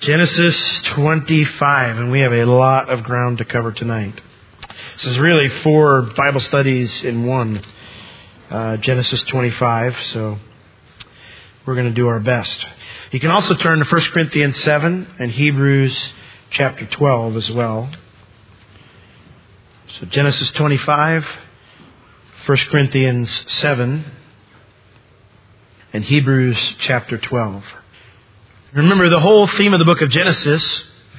Genesis 25, and we have a lot of ground to cover tonight. This is really 4 Bible studies in one. Genesis 25, so we're going to do our best. You can also turn to 1 Corinthians 7 and Hebrews chapter 12 as well. So Genesis 25, 1 Corinthians 7, and Hebrews chapter 12. Remember, the whole theme of the book of Genesis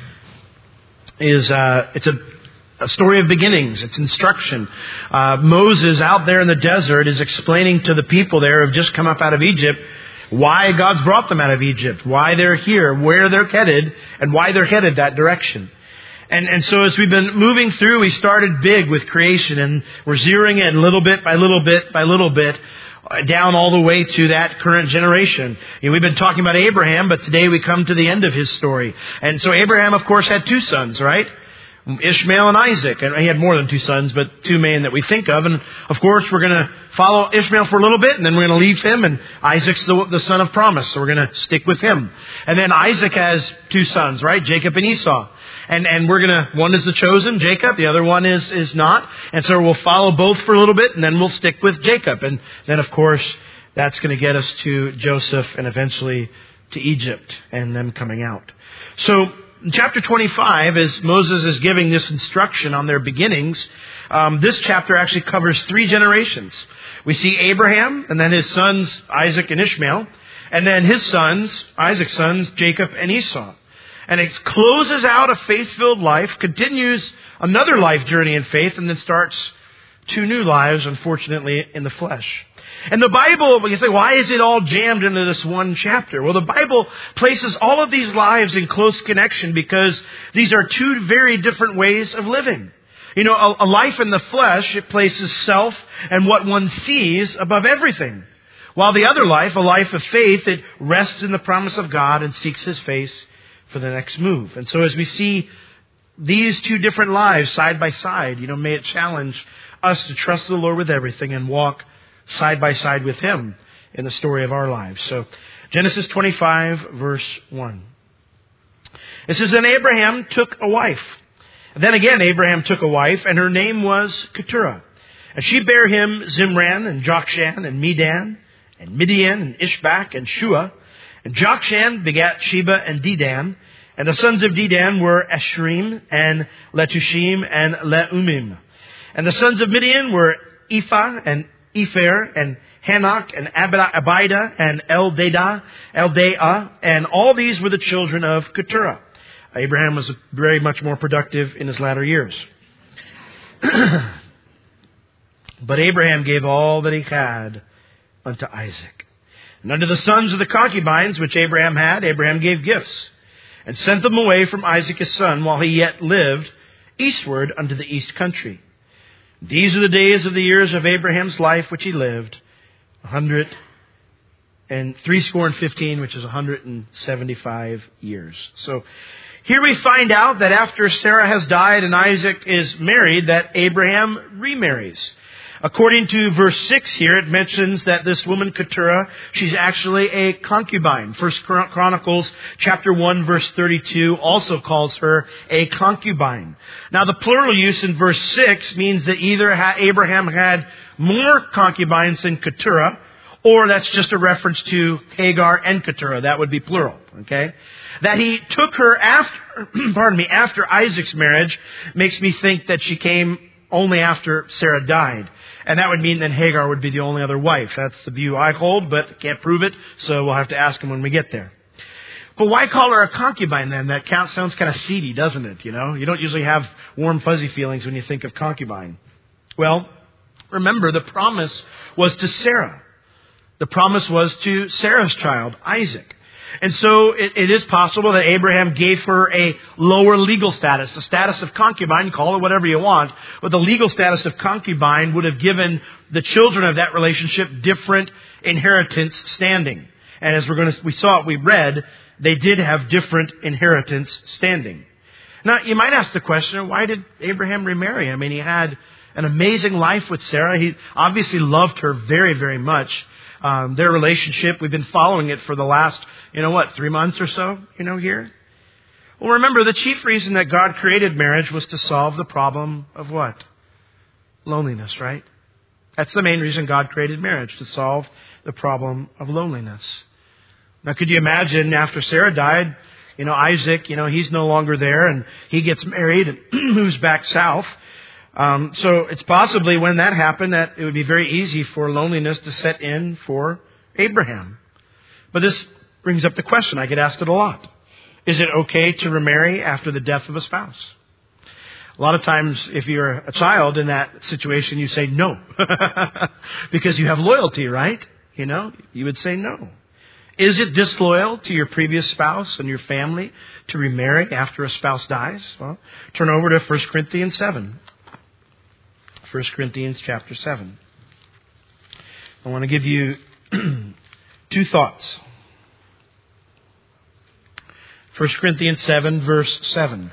is it's a story of beginnings. It's instruction. Moses out there in the desert is explaining to the people there who have just come up out of Egypt why God's brought them out of Egypt, why they're here, where they're headed, and why they're headed that direction. And so as we've been moving through, we started big with creation, and we're zeroing in little bit by little bit by little bit, down all the way to that current generation. We've been talking about Abraham, but today we come to the end of his story. And so Abraham, of course, had 2 sons, right? Ishmael and Isaac. And he had more than 2 sons, but 2 men that we think of. And of course, we're going to follow Ishmael for a little bit, and then we're going to leave him. And Isaac's the son of promise, so we're going to stick with him. And then Isaac has 2 sons, right? Jacob and Esau. And we're going to, one is the chosen, Jacob, the other one is not. And so we'll follow both for a little bit, and then we'll stick with Jacob. And then, of course, that's going to get us to Joseph and eventually to Egypt and them coming out. So in chapter 25, as Moses is giving this instruction on their beginnings, this chapter actually covers 3 generations. We see Abraham, and then his sons, Isaac and Ishmael, and then his sons, Isaac's sons, Jacob and Esau. And it closes out a faith-filled life, continues another life journey in faith, and then starts 2 new lives, unfortunately, in the flesh. And the Bible, you say, why is it all jammed into this one chapter? Well, the Bible places all of these lives in close connection because these are 2 very different ways of living. You know, a life in the flesh, it places self and what one sees above everything. While the other life, a life of faith, it rests in the promise of God and seeks His face for the next move. And so as we see these 2 different lives side by side, may it challenge us to trust the Lord with everything and walk side by side with Him in the story of our lives. So Genesis 25, verse 1. It says, "Then Abraham took a wife. Then again Abraham took a wife, and her name was Keturah. And she bare him Zimran, and Jokshan, and Medan, and Midian, and Ishbak, and Shua. And Jokshan begat Sheba and Dedan. And the sons of Dedan were Ashrim, and Letushim, and Leumim. And the sons of Midian were Ephah, and Epher, and Hanok, and Abida, and Eldaah. And all these were the children of Keturah." Abraham was very much more productive in his latter years. "But Abraham gave all that he had unto Isaac. And unto the sons of the concubines which Abraham had, Abraham gave gifts, and sent them away from Isaac his son, while he yet lived, eastward unto the east country. These are the days of the years of Abraham's life which he lived, 115, which is 175 years." So here we find out that after Sarah has died and Isaac is married, that Abraham remarries. According to verse 6 here, it mentions that this woman Keturah, she's actually a concubine. 1 Chronicles chapter 1 verse 32 also calls her a concubine. Now the plural use in verse 6 means that either Abraham had more concubines than Keturah, or that's just a reference to Hagar and Keturah. That would be plural. Okay? That he took her after Isaac's marriage makes me think that she came only after Sarah died. And that would mean that Hagar would be the only other wife. That's the view I hold, but can't prove it, so we'll have to ask him when we get there. But why call her a concubine then? That sounds kind of seedy, doesn't it? You don't usually have warm, fuzzy feelings when you think of concubine. Well, remember, the promise was to Sarah. The promise was to Sarah's child, Isaac. And so it is possible that Abraham gave her a lower legal status, the status of concubine, call it whatever you want, but the legal status of concubine would have given the children of that relationship different inheritance standing. And as we read, they did have different inheritance standing. Now, you might ask the question, why did Abraham remarry? I mean, he had an amazing life with Sarah. He obviously loved her very, very much. Their relationship, we've been following it for the last, 3 months or so, here. Well, remember, the chief reason that God created marriage was to solve the problem of what? Loneliness, right? That's the main reason God created marriage, to solve the problem of loneliness. Now, could you imagine after Sarah died, Isaac, he's no longer there and he gets married and moves back south. So it's possibly when that happened that it would be very easy for loneliness to set in for Abraham. But this brings up the question, I get asked it a lot. Is it okay to remarry after the death of a spouse? A lot of times, if you're a child in that situation, you say no. Because you have loyalty, right? You would say no. Is it disloyal to your previous spouse and your family to remarry after a spouse dies? Well, turn over to 1 Corinthians 7. 1 Corinthians chapter 7. I want to give you two thoughts. 1 Corinthians 7, verse 7.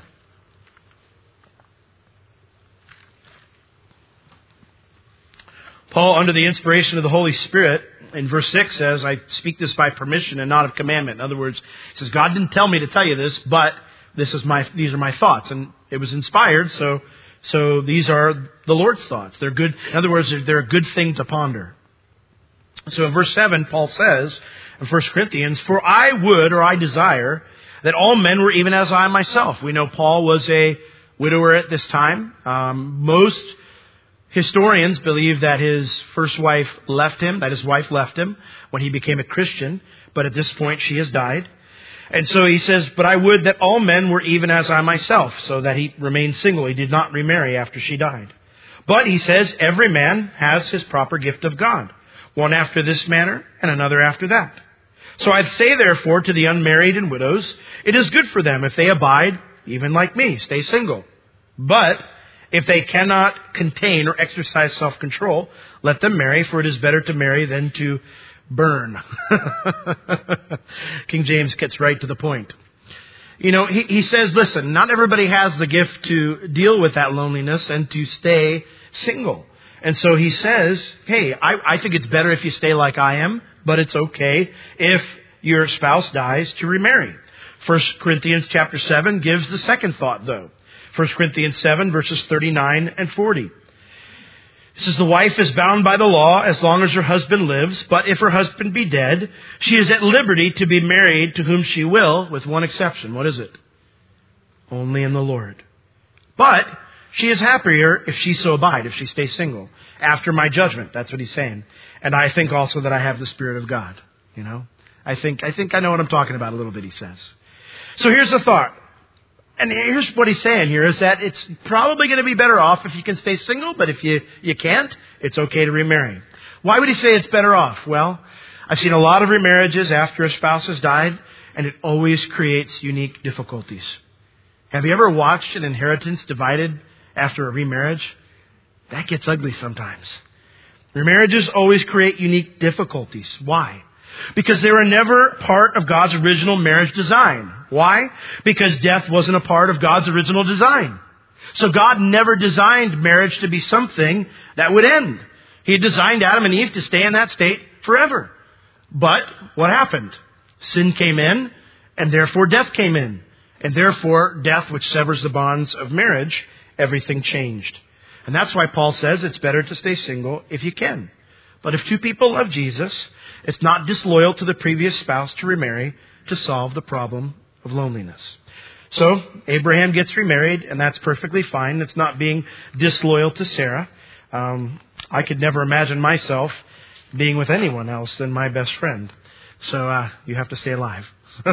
Paul, under the inspiration of the Holy Spirit, in verse 6 says, I speak this by permission and not of commandment. In other words, he says, God didn't tell me to tell you this, but these are my thoughts. And it was inspired, so these are the Lord's thoughts. They're good. In other words, they're a good thing to ponder. So in verse 7, Paul says, in 1 Corinthians, for I would, or I desire, that all men were even as I myself. We know Paul was a widower at this time. Most historians believe that his first wife left him, that his wife left him when he became a Christian. But at this point, she has died. And so he says, but I would that all men were even as I myself, so that he remained single. He did not remarry after she died. But he says, every man has his proper gift of God, one after this manner and another after that. So I'd say, therefore, to the unmarried and widows, it is good for them if they abide, even like me, stay single. But if they cannot contain or exercise self-control, let them marry, for it is better to marry than to burn. King James gets right to the point. He says, listen, not everybody has the gift to deal with that loneliness and to stay single. And so he says, hey, I think it's better if you stay like I am, but it's okay if your spouse dies to remarry. 1 Corinthians chapter 7 gives the second thought, though. 1 Corinthians 7, verses 39 and 40. It says, the wife is bound by the law as long as her husband lives, but if her husband be dead, she is at liberty to be married to whom she will, with one exception. What is it? Only in the Lord. But she is happier if she so abide, if she stays single, after my judgment. That's what he's saying. And I think also that I have the Spirit of God. I think I know what I'm talking about a little bit, he says. So here's the thought. And here's what he's saying here is that it's probably going to be better off if you can stay single, but if you can't, it's okay to remarry. Why would he say it's better off? Well, I've seen a lot of remarriages after a spouse has died, and it always creates unique difficulties. Have you ever watched an inheritance divided after a remarriage? That gets ugly sometimes. Remarriages always create unique difficulties. Why? Because they were never part of God's original marriage design. Why? Because death wasn't a part of God's original design. So God never designed marriage to be something that would end. He had designed Adam and Eve to stay in that state forever. But what happened? Sin came in, and therefore death came in. And therefore, death, which severs the bonds of marriage, everything changed. And that's why Paul says it's better to stay single if you can. But if two people love Jesus, it's not disloyal to the previous spouse to remarry to solve the problem of loneliness. So Abraham gets remarried, and that's perfectly fine. It's not being disloyal to Sarah. I could never imagine myself being with anyone else than my best friend. So you have to stay alive.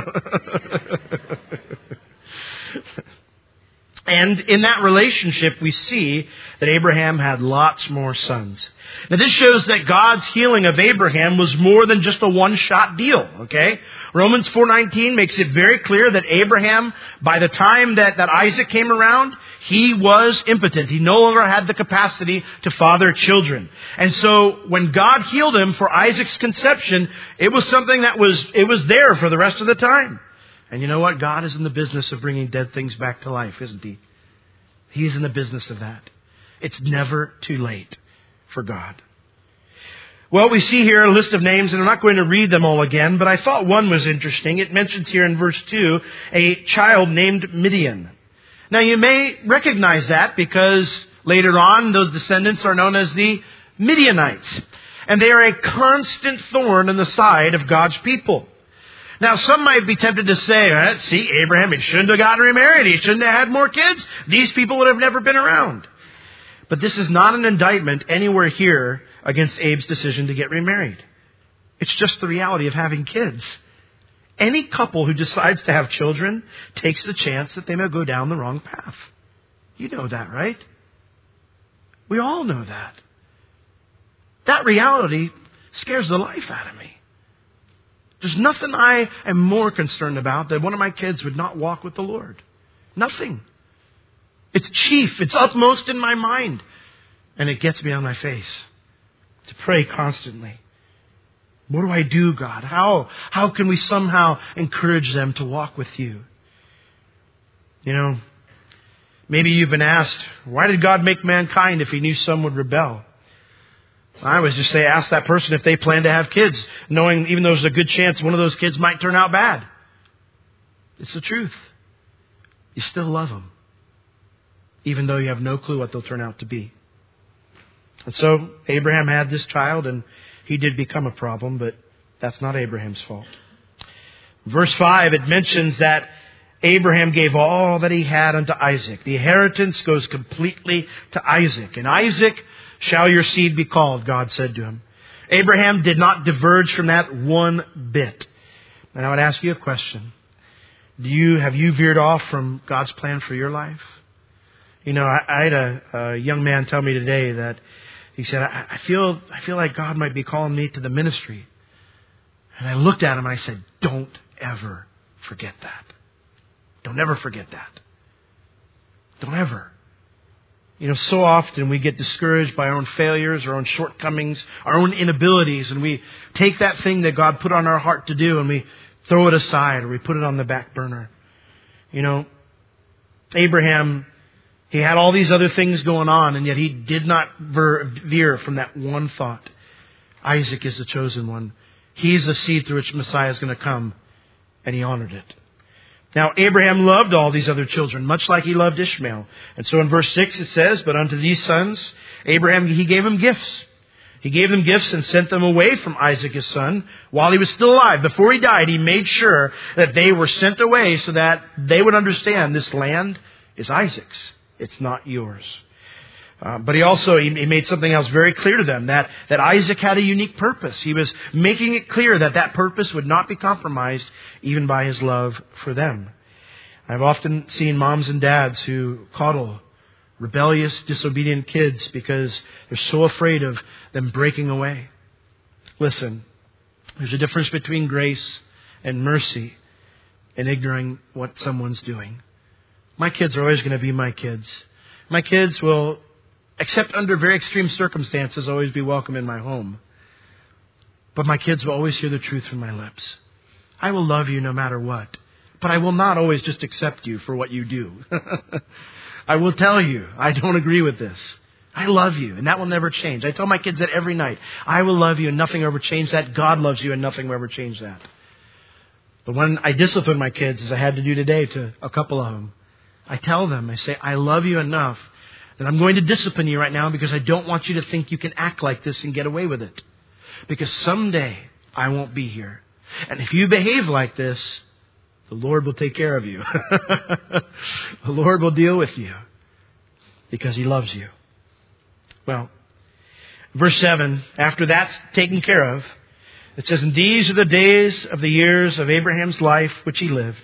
And in that relationship, we see that Abraham had lots more sons. Now, this shows that God's healing of Abraham was more than just a one-shot deal, okay? Romans 4:19 makes it very clear that Abraham, by the time that Isaac came around, he was impotent. He no longer had the capacity to father children. And so when God healed him for Isaac's conception, it was something that was there for the rest of the time. And you know what? God is in the business of bringing dead things back to life, isn't He? He's in the business of that. It's never too late for God. Well, we see here a list of names, and I'm not going to read them all again, but I thought one was interesting. It mentions here in verse 2 a child named Midian. Now, you may recognize that because later on, those descendants are known as the Midianites. And they are a constant thorn in the side of God's people. Now, some might be tempted to say, see, Abraham, he shouldn't have gotten remarried. He shouldn't have had more kids. These people would have never been around. But this is not an indictment anywhere here against Abe's decision to get remarried. It's just the reality of having kids. Any couple who decides to have children takes the chance that they may go down the wrong path. You know that, right? We all know that. That reality scares the life out of me. There's nothing I am more concerned about than one of my kids would not walk with the Lord. Nothing. It's chief. It's upmost in my mind. And it gets me on my face to pray constantly. What do I do, God? How can we somehow encourage them to walk with you? You know, maybe you've been asked, why did God make mankind if He knew some would rebel? I always just say, ask that person if they plan to have kids, knowing even though there's a good chance one of those kids might turn out bad. It's the truth. You still love them, even though you have no clue what they'll turn out to be. And so Abraham had this child, and he did become a problem, but that's not Abraham's fault. Verse 5, it mentions that Abraham gave all that he had unto Isaac. The inheritance goes completely to Isaac. And Isaac shall your seed be called, God said to him. Abraham did not diverge from that one bit. And I would ask you a question. Have you veered off from God's plan for your life? You know, I had a young man tell me today that he said, I feel like God might be calling me to the ministry. And I looked at him and I said, don't ever forget that. Don't ever forget that. Don't ever. You know, so often we get discouraged by our own failures, our own shortcomings, our own inabilities, and we take that thing that God put on our heart to do and we throw it aside or we put it on the back burner. You know, Abraham, he had all these other things going on, and yet he did not veer from that one thought. Isaac is the chosen one. He's the seed through which Messiah is going to come, and he honored it. Now, Abraham loved all these other children, much like he loved Ishmael. And so in verse 6 it says, but unto these sons, Abraham, he gave them gifts. He gave them gifts and sent them away from Isaac his son while he was still alive. Before he died, he made sure that they were sent away so that they would understand this land is Isaac's. It's not yours. But he also made something else very clear to them, that Isaac had a unique purpose. He was making it clear that purpose would not be compromised even by his love for them. I've often seen moms and dads who coddle rebellious, disobedient kids because they're so afraid of them breaking away. Listen, there's a difference between grace and mercy and ignoring what someone's doing. My kids are always going to be my kids. My kids will, except under very extreme circumstances, always be welcome in my home. But my kids will always hear the truth from my lips. I will love you no matter what. But I will not always just accept you for what you do. I will tell you, I don't agree with this. I love you, and that will never change. I tell my kids that every night. I will love you, and nothing will ever change that. God loves you, and nothing will ever change that. But when I discipline my kids, as I had to do today to a couple of them, I tell them, I say, I love you enough that I'm going to discipline you right now because I don't want you to think you can act like this and get away with it. Because someday I won't be here. And if you behave like this, the Lord will take care of you. The Lord will deal with you because He loves you. Well, verse 7, after that's taken care of, it says, and these are the days of the years of Abraham's life which he lived.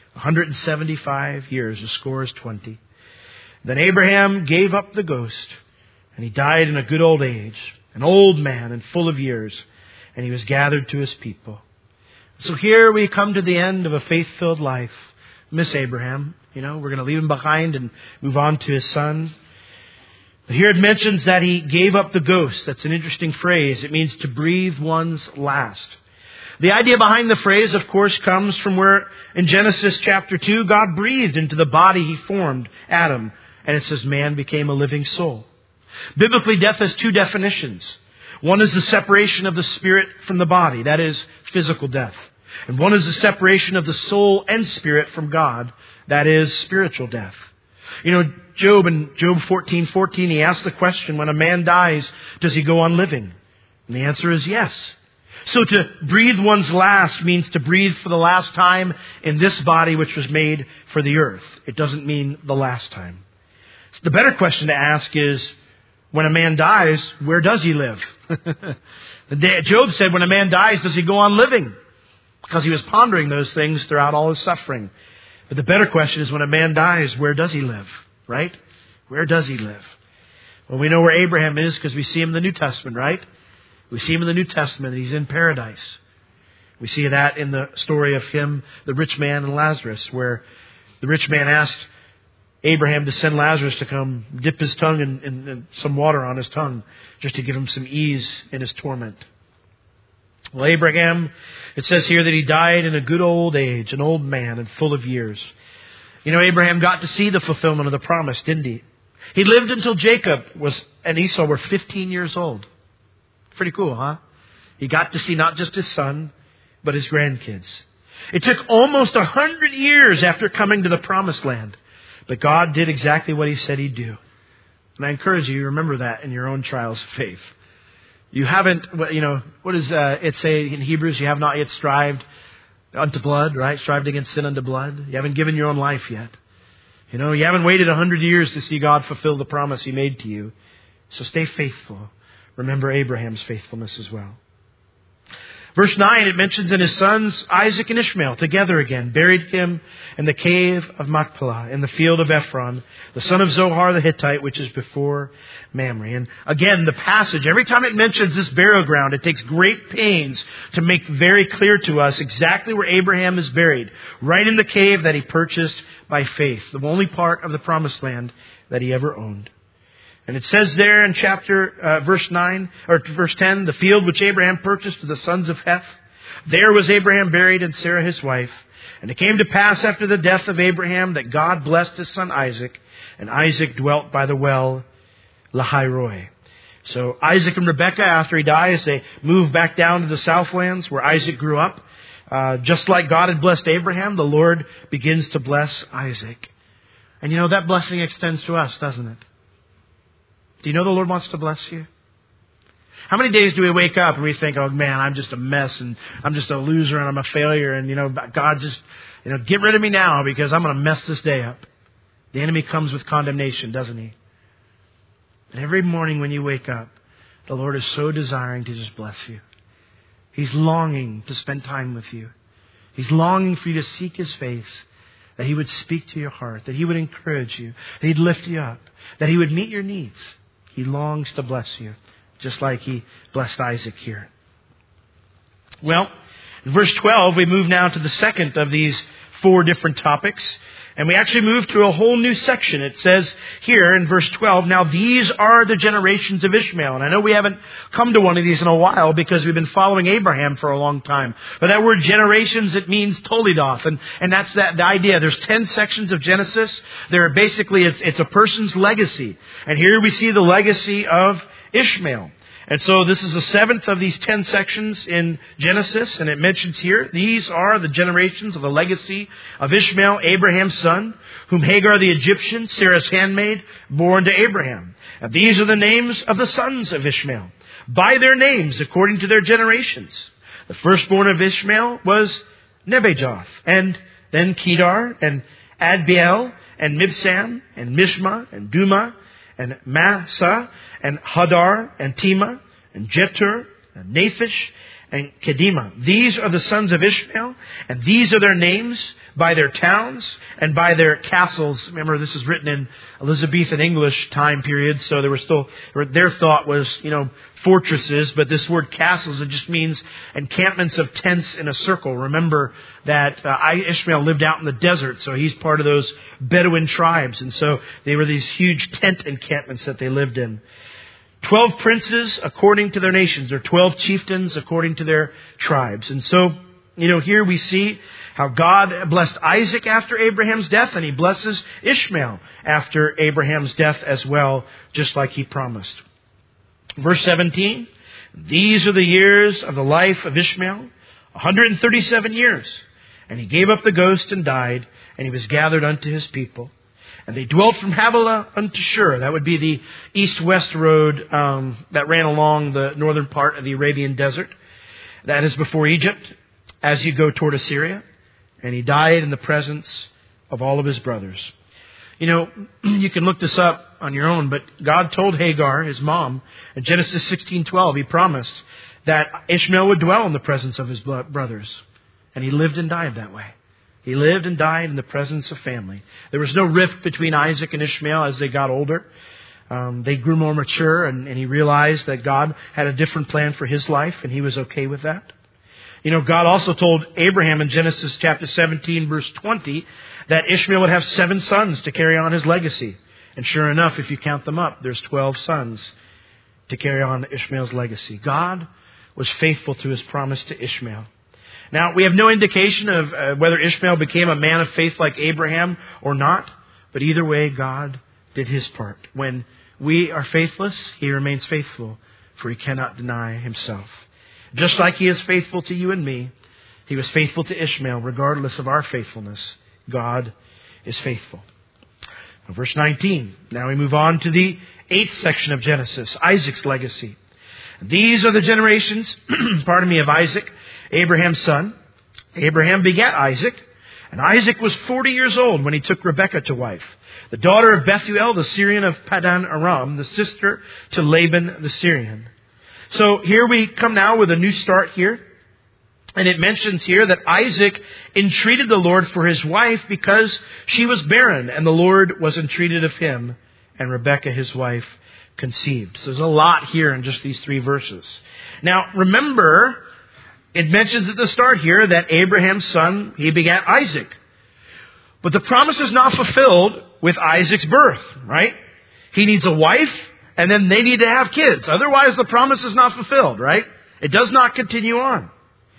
175 years, the score is 20. Then Abraham gave up the ghost, and he died in a good old age, an old man and full of years, and he was gathered to his people. So here we come to the end of a faith-filled life. Miss Abraham, we're going to leave him behind and move on to his son. But here it mentions that he gave up the ghost. That's an interesting phrase. It means to breathe one's last. The idea behind the phrase, of course, comes from where in Genesis chapter 2, God breathed into the body He formed, Adam. And it says man became a living soul. Biblically, death has two definitions. One is the separation of the spirit from the body. That is physical death. And one is the separation of the soul and spirit from God. That is spiritual death. You know, Job in Job 14:14, he asked the question, when a man dies, does he go on living? And the answer is yes. So to breathe one's last means to breathe for the last time in this body which was made for the earth. It doesn't mean the last time. So the better question to ask is, when a man dies, where does he live? Job said, when a man dies, does he go on living? Because he was pondering those things throughout all his suffering. But the better question is, when a man dies, where does he live? Right? Where does he live? Well, we know where Abraham is because we see him in the New Testament, right? We see him in the New Testament. He's in paradise. We see that in the story of him, the rich man and Lazarus, where the rich man asked Abraham to send Lazarus to come dip his tongue in some water on his tongue just to give him some ease in his torment. Well, Abraham, it says here that he died in a good old age, an old man and full of years. You know, Abraham got to see the fulfillment of the promise, didn't he? He lived until Jacob and Esau were 15 years old. Pretty cool, huh? He got to see not just his son, but his grandkids. It took almost 100 years after coming to the promised land. But God did exactly what He said He'd do. And I encourage you to remember that in your own trials of faith. You haven't, you know, what does it say in Hebrews? You have not yet strived unto blood, right? Strived against sin unto blood. You haven't given your own life yet. You know, you haven't waited 100 years to see God fulfill the promise He made to you. So stay faithful. Remember Abraham's faithfulness as well. Verse 9, it mentions in his sons Isaac and Ishmael together again, buried him in the cave of Machpelah, in the field of Ephron, the son of Zohar the Hittite, which is before Mamre. And again, the passage, every time it mentions this burial ground, it takes great pains to make very clear to us exactly where Abraham is buried, right in the cave that he purchased by faith, the only part of the promised land that he ever owned. And it says there in verse 9, or verse 10, the field which Abraham purchased to the sons of Heth, there was Abraham buried and Sarah his wife. And it came to pass after the death of Abraham that God blessed his son Isaac, and Isaac dwelt by the well Lahairoi. So Isaac and Rebekah, after he dies, they move back down to the southlands where Isaac grew up. Just like God had blessed Abraham, the Lord begins to bless Isaac. And you know, that blessing extends to us, doesn't it? Do you know the Lord wants to bless you? How many days do we wake up and we think, oh man, I'm just a mess and I'm just a loser and I'm a failure and, you know, God just, you know, get rid of me now because I'm going to mess this day up. The enemy comes with condemnation, doesn't he? And every morning when you wake up, the Lord is so desiring to just bless you. He's longing to spend time with you. He's longing for you to seek His face, that He would speak to your heart, that He would encourage you, that He'd lift you up, that He would meet your needs. He longs to bless you, just like He blessed Isaac here. Well, in verse 12, we move now to the second of these 4 different topics. And we actually move to a whole new section. It says here in verse 12, now these are the generations of Ishmael. And I know we haven't come to one of these in a while because we've been following Abraham for a long time. But that word generations, it means Toledoth. And that's the idea. There's 10 sections of Genesis. It's a person's legacy. And here we see the legacy of Ishmael. And so this is the 7th of these 10 sections in Genesis, and it mentions here, these are the generations of the legacy of Ishmael, Abraham's son, whom Hagar the Egyptian, Sarah's handmaid, born to Abraham. And these are the names of the sons of Ishmael, by their names according to their generations. The firstborn of Ishmael was Nebajoth, and then Kedar, and Adbeel, and Mibsam, and Mishma, and Duma, and Massa, and Hadar, and Tema, and Jetur, and Naphish, and Kedema. These are the sons of Ishmael, and these are their names by their towns and by their castles. Remember, this is written in Elizabethan English time period, so their thought was, fortresses, but this word castles, it just means encampments of tents in a circle. Remember that Ishmael lived out in the desert, so he's part of those Bedouin tribes, and so they were these huge tent encampments that they lived in. 12 princes according to their nations, or 12 chieftains according to their tribes. And so, here we see how God blessed Isaac after Abraham's death, and He blesses Ishmael after Abraham's death as well, just like He promised. Verse 17, These are the years of the life of Ishmael, 137 years. And he gave up the ghost and died, and he was gathered unto his people. And they dwelt from Havilah unto Shur. That would be the east-west road that ran along the northern part of the Arabian desert. That is before Egypt, as you go toward Assyria. And he died in the presence of all of his brothers. You know, you can look this up on your own, but God told Hagar, his mom, in Genesis 16:12, he promised that Ishmael would dwell in the presence of his brothers. And he lived and died that way. He lived and died in the presence of family. There was no rift between Isaac and Ishmael as they got older. They grew more mature, and he realized that God had a different plan for his life, and he was okay with that. You know, God also told Abraham in Genesis chapter 17, verse 20, that Ishmael would have 7 sons to carry on his legacy. And sure enough, if you count them up, there's 12 sons to carry on Ishmael's legacy. God was faithful to his promise to Ishmael. Now, we have no indication of whether Ishmael became a man of faith like Abraham or not, but either way, God did his part. When we are faithless, he remains faithful, for he cannot deny himself. Just like he is faithful to you and me, he was faithful to Ishmael, regardless of our faithfulness. God is faithful. Now, verse 19. Now we move on to the 8th section of Genesis, Isaac's legacy. These are the generations, of Isaac, Abraham's son. Abraham begat Isaac, and Isaac was 40 years old when he took Rebekah to wife, the daughter of Bethuel, the Syrian of Padan Aram, the sister to Laban the Syrian. So here we come now with a new start here. And it mentions here that Isaac entreated the Lord for his wife because she was barren, and the Lord was entreated of him, and Rebekah, his wife, conceived. So there's a lot here in just these 3 verses. Now, remember, it mentions at the start here that Abraham's son, he begat Isaac. But the promise is not fulfilled with Isaac's birth, right? He needs a wife, and then they need to have kids. Otherwise, the promise is not fulfilled, right? It does not continue on.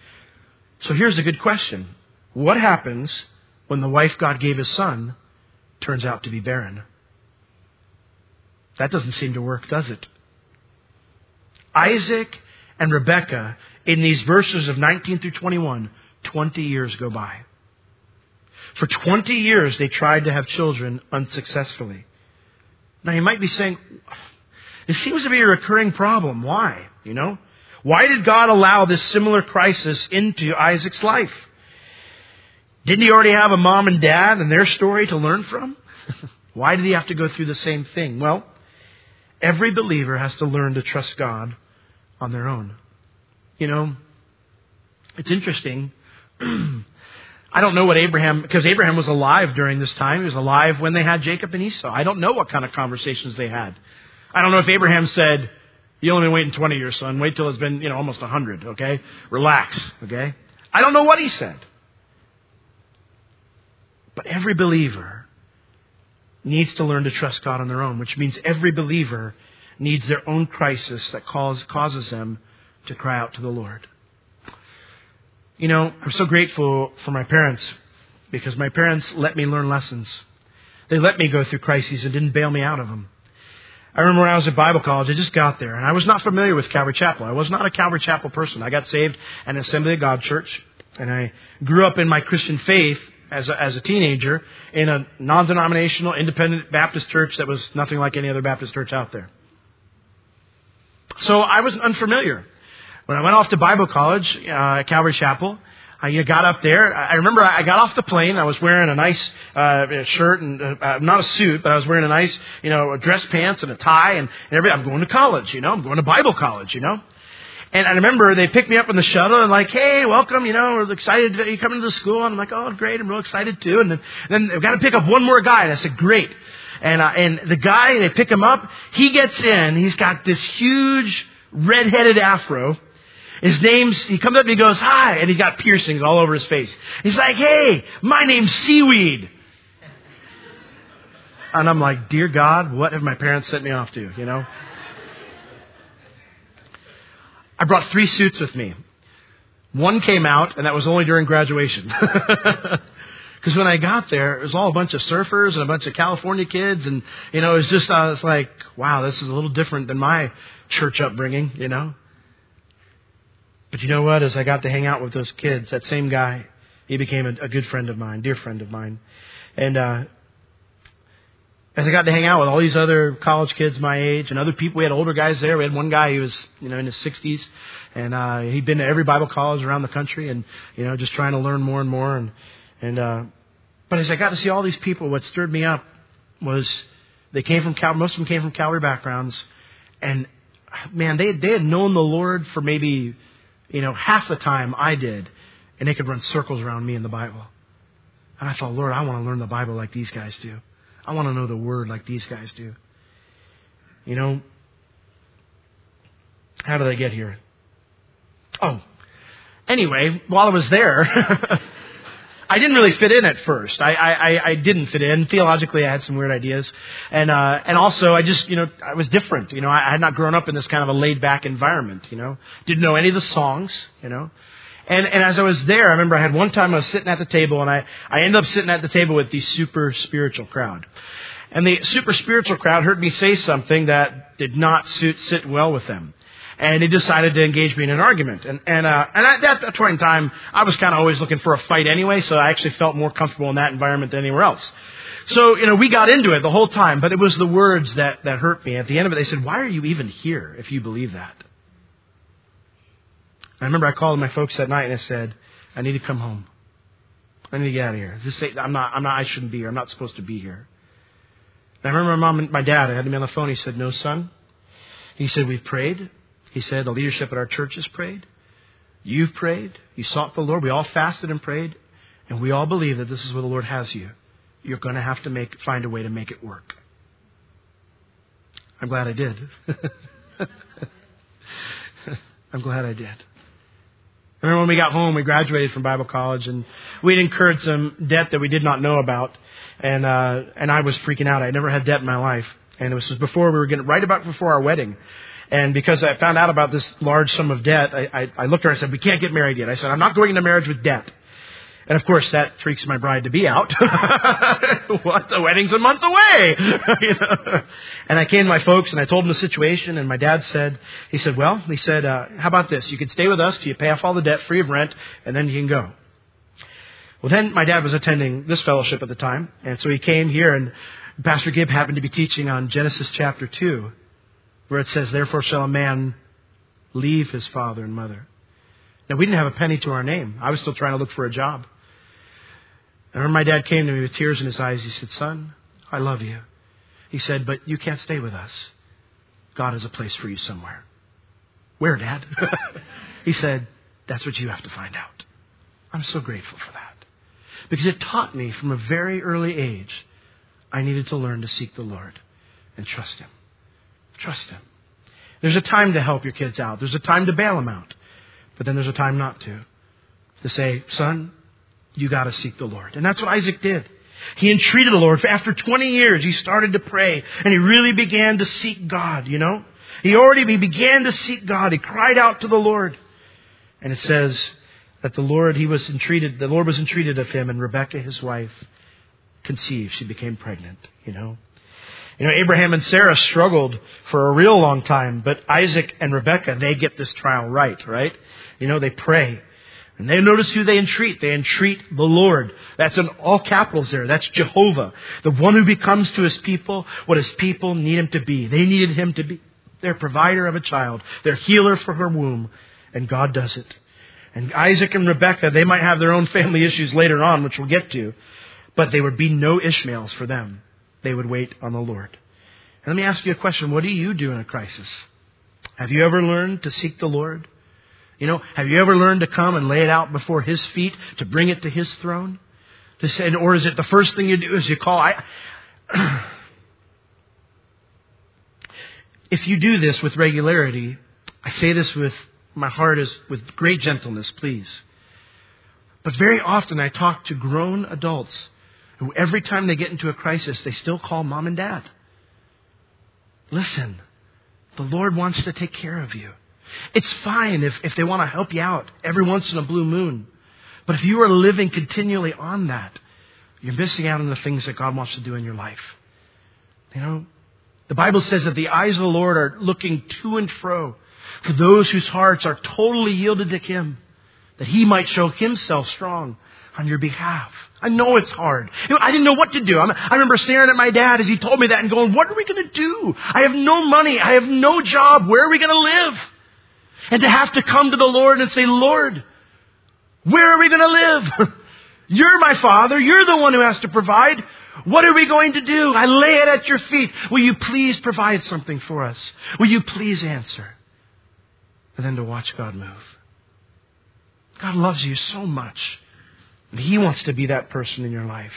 So here's a good question. What happens when the wife God gave his son turns out to be barren? That doesn't seem to work, does it? Isaac and Rebekah, in these verses of 19 through 21, 20 years go by. For 20 years, they tried to have children unsuccessfully. Now, you might be saying, this seems to be a recurring problem. Why? You know? Why did God allow this similar crisis into Isaac's life? Didn't he already have a mom and dad and their story to learn from? Why did he have to go through the same thing? Well, every believer has to learn to trust God on their own. You know, it's interesting. I don't know what because Abraham was alive during this time. He was alive when they had Jacob and Esau. I don't know what kind of conversations they had. I don't know if Abraham said, "You only been waiting 20 years, son. Wait till it's been, almost 100, okay? Relax, okay?" I don't know what he said. But every believer needs to learn to trust God on their own, which means every believer needs their own crisis that causes them to cry out to the Lord. I'm so grateful for my parents because my parents let me learn lessons. They let me go through crises and didn't bail me out of them. I remember when I was at Bible college, I just got there, and I was not familiar with Calvary Chapel. I was not a Calvary Chapel person. I got saved in an Assembly of God church, and I grew up in my Christian faith as a teenager in a non-denominational, independent Baptist church that was nothing like any other Baptist church out there. So I was unfamiliar. When I went off to Bible college at Calvary Chapel, I got up there. I remember I got off the plane. I was wearing a nice shirt and not a suit, but I was wearing a nice, dress pants and a tie and everything. I'm going to college, I'm going to Bible college, And I remember they picked me up on the shuttle and like, "Hey, welcome, we're excited that you're coming to the school." And I'm like, "Oh, great, I'm real excited too." And then I've got to pick up one more guy. And I said, "Great." And the guy, they pick him up. He gets in. He's got this huge red-headed afro. He comes up and he goes, "Hi," and he's got piercings all over his face. He's like, "Hey, my name's Seaweed." And I'm like, dear God, what have my parents sent me off to, I brought 3 suits with me. One came out, and that was only during graduation. Because when I got there, it was all a bunch of surfers and a bunch of California kids. And, it was just, I was like, wow, this is a little different than my church upbringing, But you know what? As I got to hang out with those kids, that same guy, he became a good friend of mine, dear friend of mine. And as I got to hang out with all these other college kids my age and other people, we had older guys there. We had one guy who was, in his 60s, and he'd been to every Bible college around the country, and just trying to learn more and more. But as I got to see all these people, what stirred me up was they came from most of them came from Calvary backgrounds, and man, they had known the Lord for maybe half the time I did, and they could run circles around me in the Bible. And I thought, Lord, I want to learn the Bible like these guys do. I want to know the Word like these guys do. How did I get here? Oh, anyway, while I was there, I didn't really fit in at first. I didn't fit in. Theologically, I had some weird ideas. And also, I just, I was different. I had not grown up in this kind of a laid-back environment, Didn't know any of the songs, And as I was there, I remember I had one time I was sitting at the table, and I ended up sitting at the table with the super spiritual crowd. And the super spiritual crowd heard me say something that did not sit well with them. And they decided to engage me in an argument. And at that point in time, I was kind of always looking for a fight anyway, so I actually felt more comfortable in that environment than anywhere else. So, we got into it the whole time, but it was the words that hurt me. At the end of it, they said, "Why are you even here if you believe that?" I remember I called my folks that night and I said, "I need to come home. I need to get out of here. I shouldn't be here. I'm not supposed to be here." And I remember my mom and my dad, I had me on the phone. He said, "No, son." He said, "We've prayed." He said, "The leadership at our church has prayed. You've prayed. You sought the Lord. We all fasted and prayed. And we all believe that this is where the Lord has you. You're going to have to find a way to make it work." I'm glad I did. I'm glad I did. I remember when we got home, we graduated from Bible college, and we'd incurred some debt that we did not know about, and I was freaking out. I never had debt in my life, and it was before we were getting right about before our wedding. And because I found out about this large sum of debt, I looked at her and I said, "We can't get married yet." I said, "I'm not going into marriage with debt." And of course, that freaks my bride to be out. What? The wedding's a month away. And I came to my folks and I told them the situation. And my dad said, "How about this? You could stay with us till you pay off all the debt free of rent, and then you can go." Well, then my dad was attending this fellowship at the time. And so he came here, and Pastor Gibb happened to be teaching on Genesis chapter 2, where it says, "Therefore shall a man leave his father and mother." Now, we didn't have a penny to our name. I was still trying to look for a job. I remember my dad came to me with tears in his eyes. He said, "Son, I love you." He said, "But you can't stay with us. God has a place for you somewhere." "Where, Dad?" He said, "That's what you have to find out." I'm so grateful for that. Because it taught me from a very early age, I needed to learn to seek the Lord and trust Him. Trust Him. There's a time to help your kids out. There's a time to bail them out. But then there's a time not to. To say, "Son, you got to seek the Lord." And that's what Isaac did. He entreated the Lord. After 20 years, he started to pray. And he really began to seek God, He began to seek God. He cried out to the Lord. And it says that the Lord was entreated of him, and Rebekah, his wife, conceived. She became pregnant, Abraham and Sarah struggled for a real long time, but Isaac and Rebekah, they get this trial right? They pray. And they notice who they entreat. They entreat the Lord. That's in all capitals there. That's Jehovah, the one who becomes to His people what His people need Him to be. They needed Him to be their provider of a child, their healer for her womb, and God does it. And Isaac and Rebekah, they might have their own family issues later on, which we'll get to, but there would be no Ishmaels for them. They would wait on the Lord. And let me ask you a question. What do you do in a crisis? Have you ever learned to seek the Lord? Have you ever learned to come and lay it out before His feet, to bring it to His throne? Or is it the first thing you do is you call? If you do this with regularity, I say this with my heart is with great gentleness, please. But very often I talk to grown adults who every time they get into a crisis, they still call mom and dad. Listen, the Lord wants to take care of you. It's fine if they want to help you out every once in a blue moon. But if you are living continually on that, you're missing out on the things that God wants to do in your life. The Bible says that the eyes of the Lord are looking to and fro For those whose hearts are totally yielded to Him, that He might show Himself strong on your behalf. I know it's hard. I didn't know what to do. I remember staring at my dad as he told me that and going, what are we going to do? I have no money. I have no job. Where are we going to live? And to have to come to the Lord and say, Lord, where are we going to live? You're my Father. You're the one who has to provide. What are we going to do? I lay it at your feet. Will you please provide something for us? Will you please answer? And then to watch God move. God loves you so much. And He wants to be that person in your life.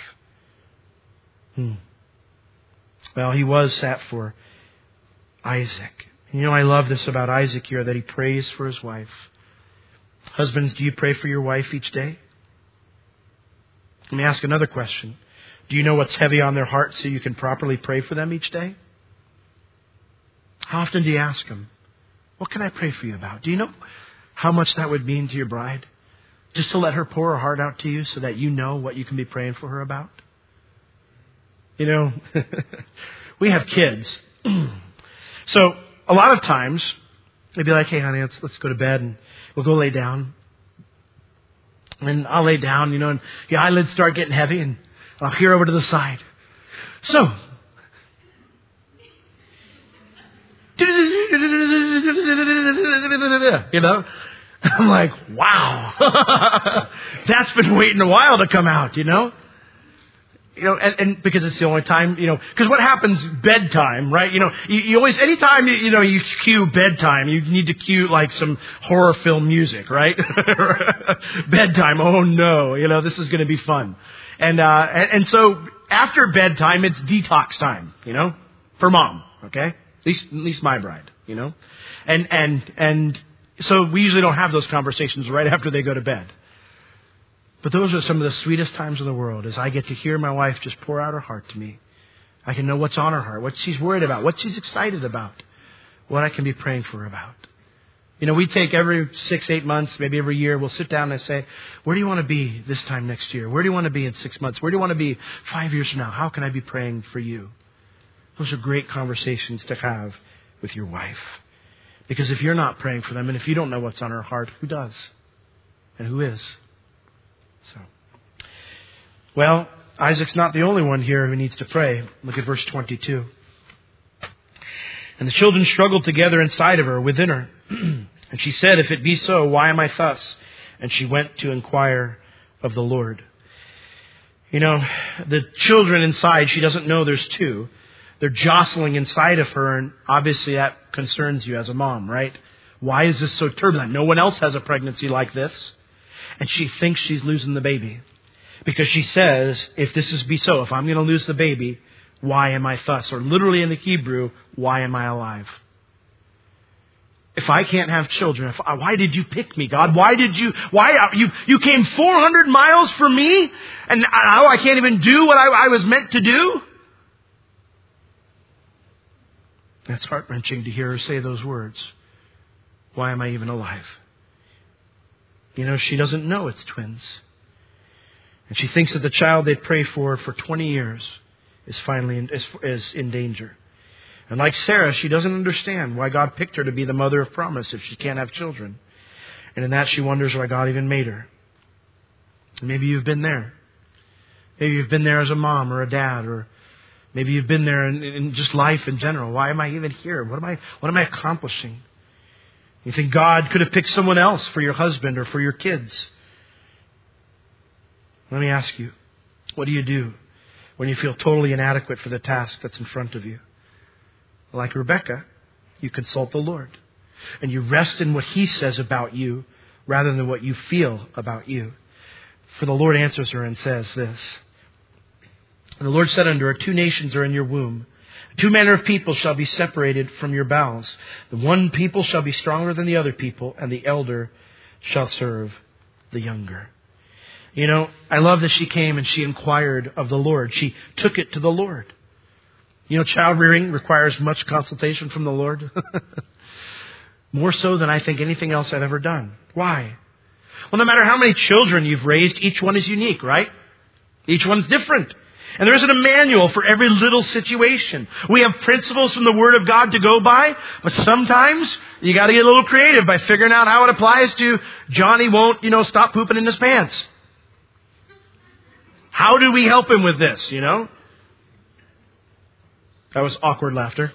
Well, he was set for Isaac. I love this about Isaac here, that he prays for his wife. Husbands, do you pray for your wife each day? Let me ask another question. Do you know what's heavy on their heart so you can properly pray for them each day? How often do you ask them, what can I pray for you about? Do you know how much that would mean to your bride? Just to let her pour her heart out to you so that you know what you can be praying for her about? We have kids. So a lot of times, they'd be like, hey, honey, let's go to bed and we'll go lay down. And I'll lay down, and the eyelids start getting heavy and I'll hear over to the side. So, I'm like, wow, that's been waiting a while to come out, and because it's the only time, because what happens bedtime, right? You always, anytime, you cue bedtime, you need to cue like some horror film music, right? Bedtime. Oh no, this is going to be fun. And so after bedtime, it's detox time, for mom, okay? At least my bride, and so we usually don't have those conversations right after they go to bed. But those are some of the sweetest times in the world, as I get to hear my wife just pour out her heart to me. I can know what's on her heart, what she's worried about, what she's excited about, what I can be praying for her about. We take every 6-8 months, maybe every year, we'll sit down and say, where do you want to be this time next year? Where do you want to be in 6 months? Where do you want to be 5 years from now? How can I be praying for you? Those are great conversations to have with your wife. Because if you're not praying for them, and if you don't know what's on her heart, who does? And who is? So, well, Isaac's not the only one here who needs to pray. Look at verse 22. And the children struggled together inside of her, within her. And she said, if it be so, why am I thus? And she went to inquire of the Lord. The children inside, she doesn't know there's two. They're jostling inside of her, and obviously that concerns you as a mom, right? Why is this so turbulent? No one else has a pregnancy like this. And she thinks she's losing the baby. Because she says, if this is be so, if I'm going to lose the baby, why am I thus? Or literally in the Hebrew, why am I alive? If I can't have children, why did you pick me, God? Why you came 400 miles for me? And now I can't even do what I was meant to do? That's heart-wrenching to hear her say those words. Why am I even alive? She doesn't know it's twins. And she thinks that the child they pray for 20 years is finally is in danger. And like Sarah, she doesn't understand why God picked her to be the mother of promise if she can't have children. And in that she wonders why God even made her. And maybe you've been there. Maybe you've been there as a mom or a dad, or maybe you've been there in just life in general. Why am I even here? What am I accomplishing? You think God could have picked someone else for your husband or for your kids. Let me ask you, what do you do when you feel totally inadequate for the task that's in front of you? Like Rebecca, you consult the Lord. And you rest in what He says about you rather than what you feel about you. For the Lord answers her and says this. And the Lord said unto her, 2 nations are in your womb. 2 manner of people shall be separated from your bowels. The one people shall be stronger than the other people, and the elder shall serve the younger. I love that she came and she inquired of the Lord. She took it to the Lord. Child rearing requires much consultation from the Lord. More so than I think anything else I've ever done. Why? Well, no matter how many children you've raised, each one is unique, right? Each one's different. And there isn't a manual for every little situation. We have principles from the Word of God to go by, but sometimes you got to get a little creative by figuring out how it applies to Johnny won't, stop pooping in his pants. How do we help him with this, That was awkward laughter.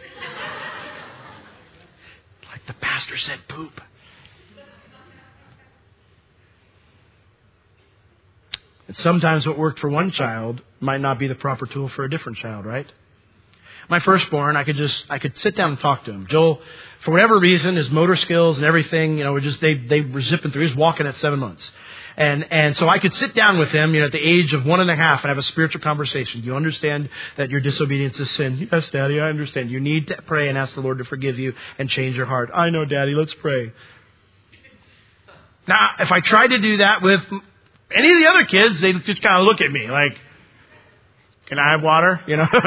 Like the pastor said poop. And sometimes what worked for one child might not be the proper tool for a different child, right? My firstborn, I could sit down and talk to him. Joel, for whatever reason, his motor skills and everything, they were zipping through. He was walking at 7 months. And so I could sit down with him, at the age of 1.5 and have a spiritual conversation. You understand that your disobedience is sin? Yes, Daddy, I understand. You need to pray and ask the Lord to forgive you and change your heart. I know, Daddy, let's pray. Now, if I tried to do that with any of the other kids, they just kind of look at me like, can I have water?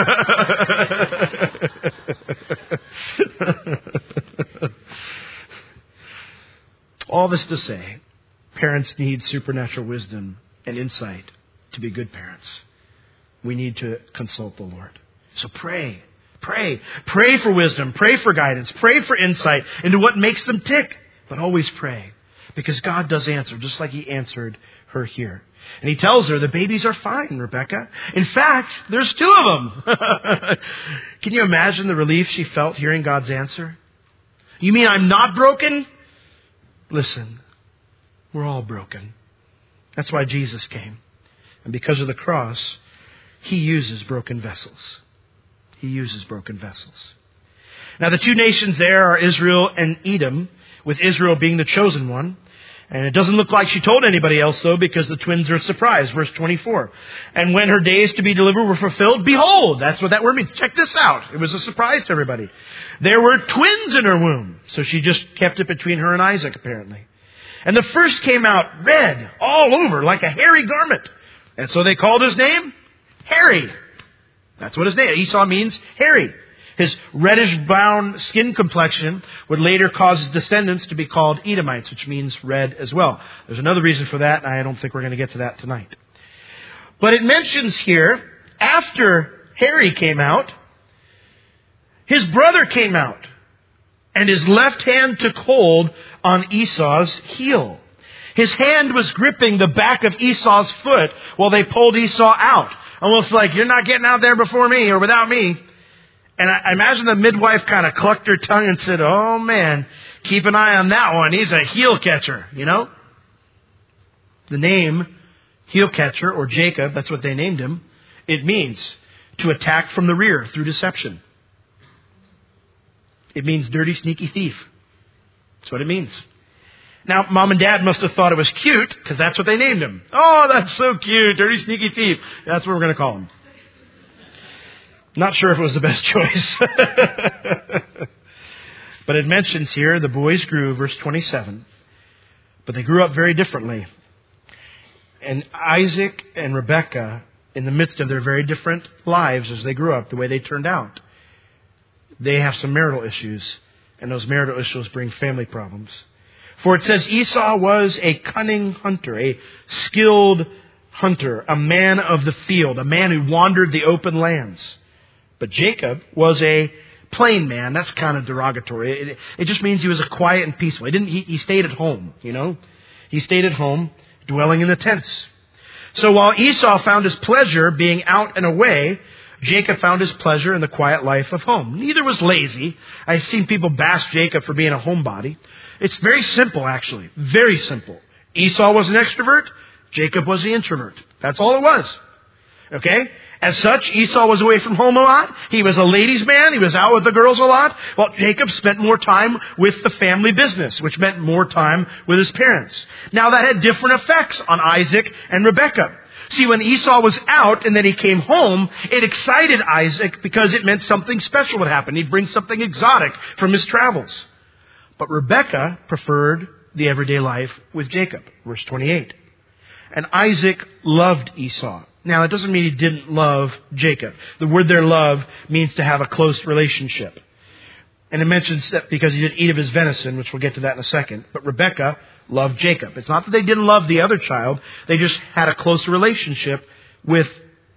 All this to say, parents need supernatural wisdom and insight to be good parents. We need to consult the Lord. So pray for wisdom, pray for guidance, pray for insight into what makes them tick. But always pray, because God does answer, just like He answered her here. And He tells her the babies are fine, Rebecca. In fact, there's 2 of them. Can you imagine the relief she felt hearing God's answer? You mean I'm not broken? Listen, we're all broken. That's why Jesus came. And because of the cross, He uses broken vessels. He uses broken vessels. Now the 2 nations there are Israel and Edom, with Israel being the chosen one. And it doesn't look like she told anybody else, though, because the twins are surprised. Verse 24. And when her days to be delivered were fulfilled, behold, that's what that word means. Check this out. It was a surprise to everybody. There were twins in her womb. So she just kept it between her and Isaac, apparently. And the first came out red all over, like a hairy garment. And so they called his name Hairy. That's what his name. Esau means hairy. His reddish-brown skin complexion would later cause his descendants to be called Edomites, which means red as well. There's another reason for that, and I don't think we're going to get to that tonight. But it mentions here, after Harry came out, his brother came out, and his left hand took hold on Esau's heel. His hand was gripping the back of Esau's foot while they pulled Esau out. Almost like, you're not getting out there before me or without me. And I imagine the midwife kind of clucked her tongue and said, oh man, keep an eye on that one. He's a heel catcher, The name heel catcher, or Jacob, that's what they named him. It means to attack from the rear through deception. It means dirty, sneaky thief. That's what it means. Now, Mom and Dad must have thought it was cute, because that's what they named him. Oh, that's so cute, dirty, sneaky thief. That's what we're going to call him. Not sure if it was the best choice. But it mentions here, the boys grew, verse 27. But they grew up very differently. And Isaac and Rebekah, in the midst of their very different lives as they grew up, the way they turned out, they have some marital issues. And those marital issues bring family problems. For it says Esau was a cunning hunter, a skilled hunter, a man of the field, a man who wandered the open lands. But Jacob was a plain man. That's kind of derogatory. It just means he was a quiet and peaceful. He stayed at home, He stayed at home, dwelling in the tents. So while Esau found his pleasure being out and away, Jacob found his pleasure in the quiet life of home. Neither was lazy. I've seen people bash Jacob for being a homebody. It's very simple, actually. Very simple. Esau was an extrovert. Jacob was the introvert. That's all it was. Okay? As such, Esau was away from home a lot. He was a ladies' man. He was out with the girls a lot. While Jacob spent more time with the family business, which meant more time with his parents. Now that had different effects on Isaac and Rebekah. See, when Esau was out and then he came home, it excited Isaac because it meant something special would happen. He'd bring something exotic from his travels. But Rebekah preferred the everyday life with Jacob. Verse 28. And Isaac loved Esau. Now, it doesn't mean he didn't love Jacob. The word there, love, means to have a close relationship. And it mentions that because he did eat of his venison, which we'll get to that in a second. But Rebekah loved Jacob. It's not that they didn't love the other child. They just had a close relationship with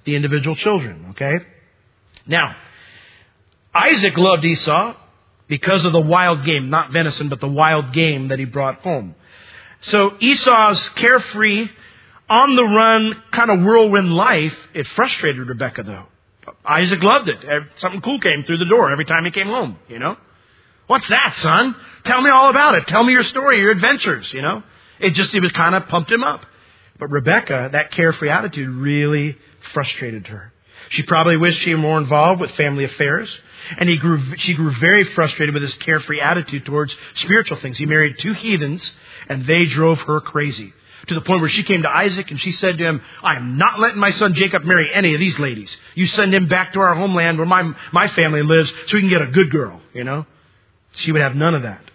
the individual children, okay? Now, Isaac loved Esau because of the wild game, not venison, but the wild game that he brought home. So Esau's carefree, on the run, kind of whirlwind life, it frustrated Rebekah though. Isaac loved it. Something cool came through the door every time he came home, you know. What's that, son? Tell me all about it. Tell me your story, your adventures, you know. It was kind of pumped him up. But Rebekah, that carefree attitude really frustrated her. She probably wished she were more involved with family affairs. And she grew very frustrated with his carefree attitude towards spiritual things. He married 2 heathens, and they drove her crazy. To the point where she came to Isaac and she said to him, I am not letting my son Jacob marry any of these ladies. You send him back to our homeland where my family lives so we can get a good girl, you know. She would have none of that.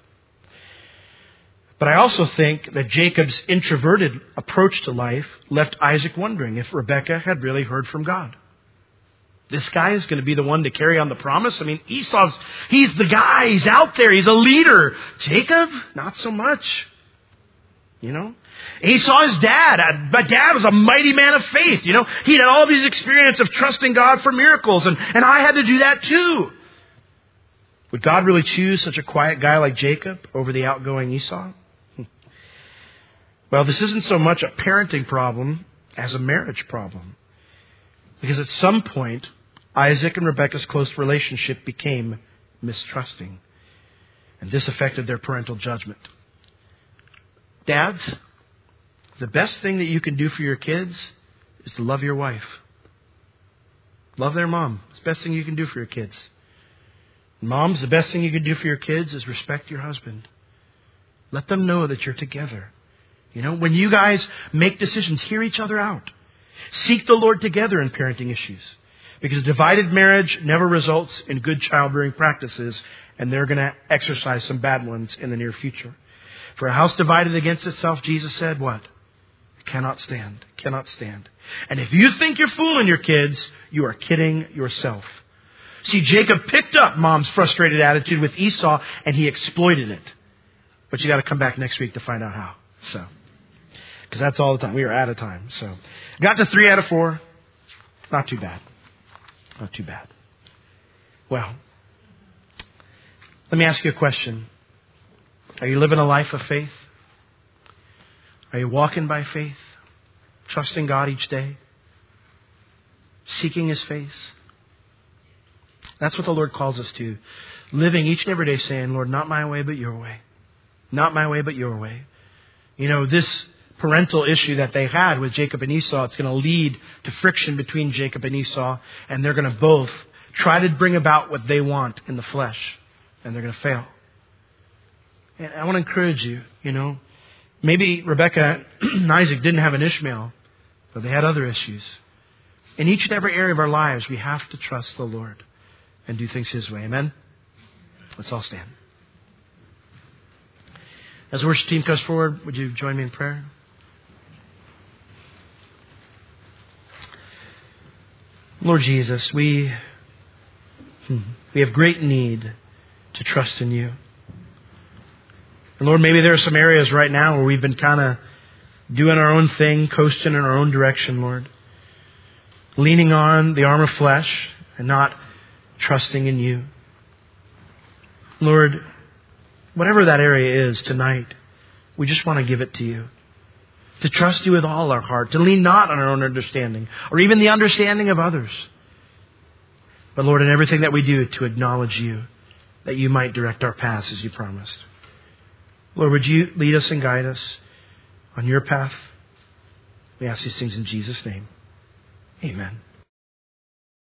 But I also think that Jacob's introverted approach to life left Isaac wondering if Rebekah had really heard from God. This guy is going to be the one to carry on the promise. I mean, he's the guy. He's out there. He's a leader. Jacob, not so much. You know? He saw his dad. My dad was a mighty man of faith. You know? He had all these experience of trusting God for miracles. And I had to do that too. Would God really choose such a quiet guy like Jacob over the outgoing Esau? Well, this isn't so much a parenting problem as a marriage problem. Because at some point, Isaac and Rebekah's close relationship became mistrusting. And this affected their parental judgment. Dads, the best thing that you can do for your kids is to love your wife. Love their mom. It's the best thing you can do for your kids. Moms, the best thing you can do for your kids is respect your husband. Let them know that you're together. You know, when you guys make decisions, hear each other out. Seek the Lord together in parenting issues. Because a divided marriage never results in good childbearing practices, and they're going to exercise some bad ones in the near future. For a house divided against itself, Jesus said, what? It cannot stand. Cannot stand. And if you think you're fooling your kids, you are kidding yourself. See, Jacob picked up mom's frustrated attitude with Esau, and he exploited it. But you got to come back next week to find out how. So, because that's all the time. We are out of time. So, got to 3 out of 4. Not too bad. Not too bad. Well, let me ask you a question. Are you living a life of faith? Are you walking by faith? Trusting God each day? Seeking His face? That's what the Lord calls us to. Living each and every day saying, Lord, not my way, but your way. Not my way, but your way. You know, this parental issue that they had with Jacob and Esau, it's going to lead to friction between Jacob and Esau, and they're going to both try to bring about what they want in the flesh, and they're going to fail. And I want to encourage you, you know, maybe Rebekah and Isaac didn't have an Ishmael, but they had other issues. In each and every area of our lives, we have to trust the Lord and do things His way. Amen? Let's all stand. As the worship team comes forward, would you join me in prayer? Lord Jesus, we have great need to trust in You. And Lord, maybe there are some areas right now where we've been kind of doing our own thing, coasting in our own direction, Lord. Leaning on the arm of flesh and not trusting in You. Lord, whatever that area is tonight, we just want to give it to You. To trust You with all our heart. To lean not on our own understanding or even the understanding of others. But Lord, in everything that we do, to acknowledge You, that You might direct our paths as You promised. Lord, would You lead us and guide us on Your path? We ask these things in Jesus' name. Amen.